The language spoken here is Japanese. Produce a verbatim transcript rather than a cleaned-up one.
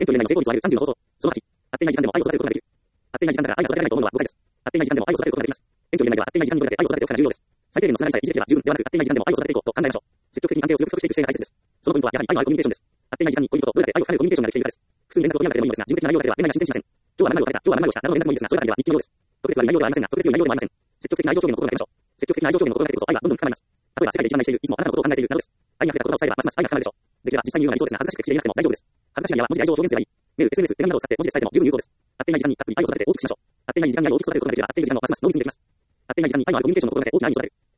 円という内容の成功率を上げるさんじゅうの方法。そのはち、あっという間に時間でも愛を育てることができる。あっという間に時間だから愛を育てられないと思うのは誤解です。あっという間に時間でも愛を育てることができます。円という内容はあっという間に時間にどれだけ愛を育てておくかが重要です。最低限のつながりさえ維持できれば十分ではなく、あっという間に時間でも愛を育てていこうと考えましょう。積極的に関係を強くしていく姿勢が大切です。そのポイントはやはり愛のあるコミュニケーションです。あっという間に時間に恋人とどれだけ愛を深めるコミュニケーションができているかです。普通に連絡を取り合うだけでもいいのですが、事務的な内容だけでは恋愛が進展しません。今日は何々を食べた、今日は何々をした、などの連絡もいいですが、それだけでは日記のようです。特別悪い内容ではありませんが、特別良い内容でもありません。積極的な愛情表現の心がけましょう。積極的な愛情表現の心がけこそ愛はどんどん深まります。例えば世界で一番愛している、いつもあなたのことを考えているなどです。愛に溢れた言葉を伝えればますます愛が深まるでしょう。できれば実際に言うのは理想ですが、恥ずかしくて口で言えなくても大丈夫です。恥ずかしがり屋は文字で愛情を表現すればいい。メール、エスエヌエス、手紙などを使って文字で伝えても十分有効です。あっという間に時間にたっぷり愛を育てて大きくしましょう。あっという間に時間に愛を大きく育てることができれば、あっという間に時間でもますます伸び続けていきます。あっという間に時間に愛のあるコミュニケーションの心がけ大きな愛に育てる。